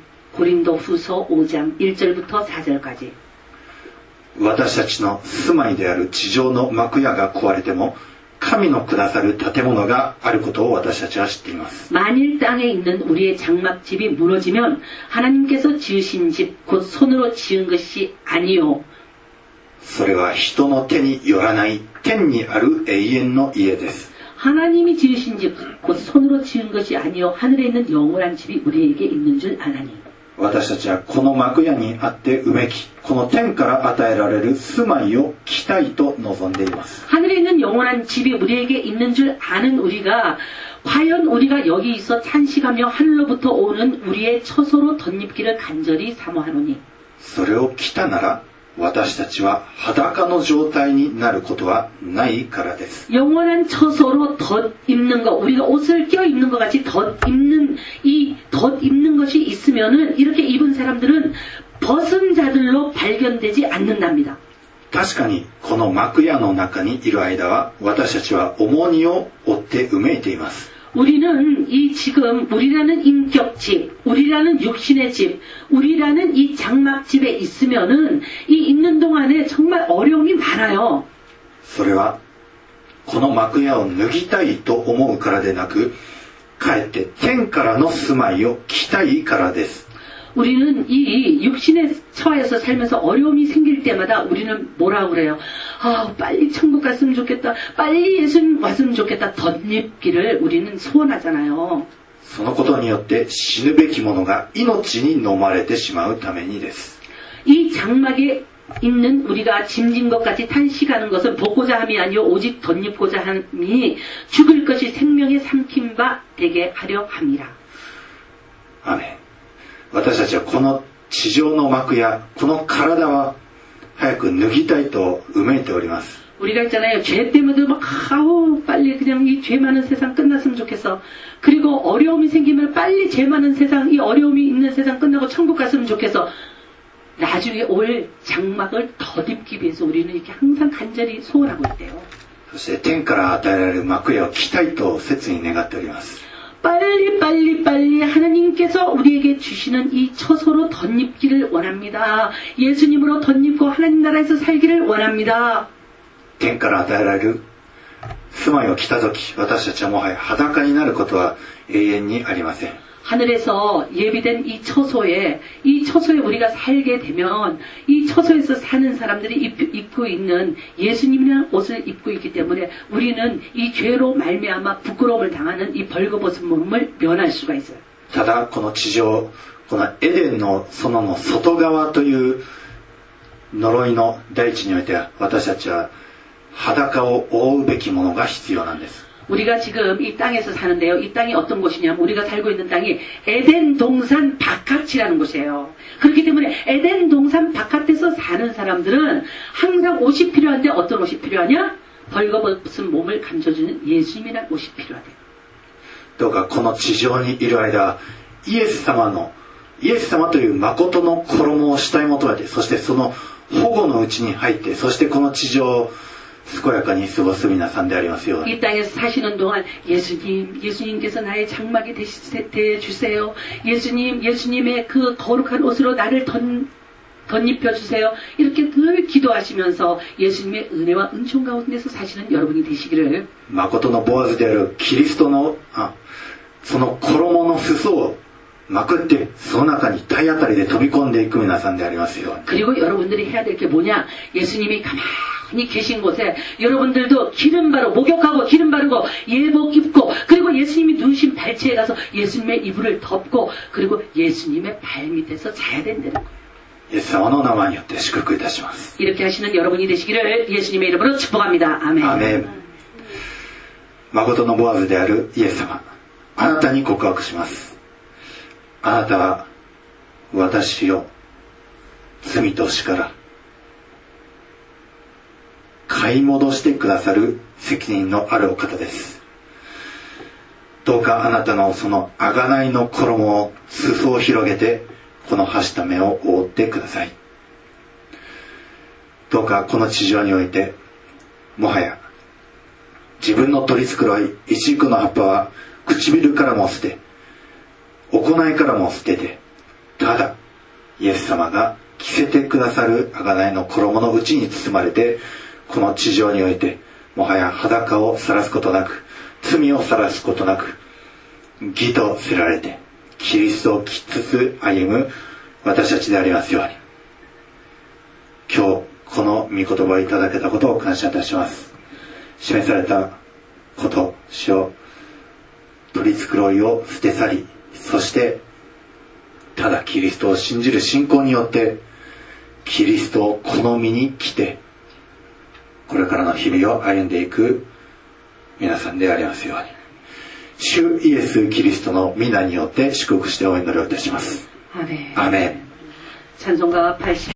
고린도후서 오 장 일 절부터 사 절까지. 私たちの住まいである地上の幕屋が壊れても神のくださる建物があることを私たちは知っています。 만일 땅에 있는 우리의 장막집이 무너지면 하나님께서 지으신 집 곧 손으로 지은 것이 아니요. それは人の手によらない天にある永遠の家です。 하나님이 지으신 집 곧 손으로 지은 것이 아니요 하늘에 있는 영원한 집이 우리에게 있는 줄 아나니. 私たちはこの幕屋にあってうめき、この天から与えられる住まいを期待と望んでいます。 하늘에 있는 영원한 집이 우리에게 있는 줄 아는 우리가 과연 우리가 여기 있어 찬식하며 하늘로부터 오는 우리의 처소로 덧입기를 간절히 사모하노니. それを着たなら私たちは裸の状態になることはないからです。 영원한 처소로 덧입는 것, 우리가 옷을 껴입는 것 같이 덧입는 이 덧입는 것이 있으면은 이렇게 입은 사람들은 벗은 자들로 발견되지 않는답니다. 確かにこの幕屋の中にいる間は私たちは重荷を負ってうめいています。 우리는 이 지금 우리라는 인격집, 우리라는 육신의 집, 우리라는 이 장막집에 있으면은 이 있는 동안에 정말 어려움이 많아요. それはこの幕屋を脱ぎたいと思うからでなく、かえって天からの住まいを着たいからです。 우리는 이 육신에 처해서 살면서 어려움이 생길 때마다 우리는 뭐라고 그래요? 아, 빨리 천국 갔으면 좋겠다. 빨리 예수님 왔으면 좋겠다. 덧입기를 우리는 소원하잖아요. そのことによって死ぬべきものが命に飲まれてしまうためにです。 이 장막에 있는 우리가 짐진 것 같이 탄식하는 것은 벗고자 함이 아니요 오직 덧입고자 함이 죽을 것이 생명에 삼킨 바 되게 하려 함이라. アメン。私たちはこの地上の幕やこの体は早く脱ぎたいとうめいております。 우리가 있잖아요. 죄 때문에 막 아우 빨리 그냥 이 죄 많은 세상 끝났으면 좋겠어. 그리고 어려움이 생기면 빨리 죄 많은 세상, 이 어려움이 있는 세상 끝나고 천국 갔으면 좋겠어. 나중에 올 장막을 덧입기 위해서 우리는 이렇게 항상 간절히 소원하고 있대요. そして天から与えられる幕屋を着たいと切に願っております。 빨리 빨리 빨리 하나님께서 우리에게 주시는 이 처소로 덧입기를 원합니다. 예수님으로 덧입고 하나님 나라에서 살기를 원합니다. 天から与えられる住まいを着たとき、私たちはもはや裸になることは永遠にありません。 하늘에서 예비된 이 처소에 이 처소에 우리가 살게 되면 이 처소에서 사는 사람들이 입, 입고 있는 예수님이라는 옷을 입고 있기 때문에 우리는 이 죄로 말미암아 부끄러움을 당하는 이 벌거벗은 몸을 면할 수가 있어요. ただこの地上、このエデンの園の外側という呪いの大地においては私たちは裸を覆うべきものが必要なんです。 우리가 지금 이 땅에서 사는데요. 이 땅이 어떤 곳이냐면 우리가 살고 있는 땅이 에덴 동산 바깥이라는 곳이에요. 그렇기 때문에 에덴 동산 바깥에서 사는 사람들은 항상 옷이 필요한데 어떤 옷이 필요하냐? 벌거벗은 몸을 감춰주는 예수님이라는 옷이 필요하대요. どうかこの地上にいる間、イエス様のイエス様という誠の衣を慕い求めて、そしてその保護のうちに入って、そしてこの地上を健やかに過ごす皆さんでありますように。 이 땅에서 사시는 동안 예수님, 예수님께서 나의 장막이 되어주세요. 예수님, 예수님의 그 거룩한 옷으로 나를 덧, 덧입혀 주세요. 이렇게 늘 기도하시면서 예수님의 은혜와 은총 가운데서 사시는 여러분이 되시기를. 誠のボアズであるキリストのあその衣の裾をまくってその中に体当たりで飛び込んでいく皆さんでありますように。 그리고 여러분들이 해야 될 게 뭐냐? 예수님이 가만히 계신 곳에 여러분들도 기름 바르고 목욕하고 기름 바르고 예복 입고 그리고 예수님이 누우신 발치에 가서 예수님의 이불을 덮고 그리고 예수님의 발 밑에서 자야 된다는 거예요. イエス様の名前によって祝福いたします。 이렇게 하시는 여러분이 되시기를 예수님의 이름으로 축복합니다. 아멘. 아멘. 誠のボアズであるイエス様、あなたに告白します。あなたは私を罪と死から買い戻してくださる責任のあるお方です。どうかあなたのその贖いの衣を、裾を広げてこのはした目を覆ってください。どうかこの地上において、もはや自分の取り繕い一軸の葉っぱは唇からも捨て、行いからも捨てて、ただイエス様が着せてくださる贖いの衣の内に包まれて、この地上においてもはや裸を晒すことなく、罪を晒すことなく、義とせられてキリストを着つつ歩む私たちでありますように。今日この御言葉をいただけたことを感謝いたします。示されたこと、主を取り繕いを捨て去り、そしてただキリストを信じる信仰によってキリストを好みに来て、これからの日々を歩んでいく皆さんでありますように。主イエスキリストの皆によって祝福してお祈りをいたします。 아멘. 아멘. 찬송가 팔십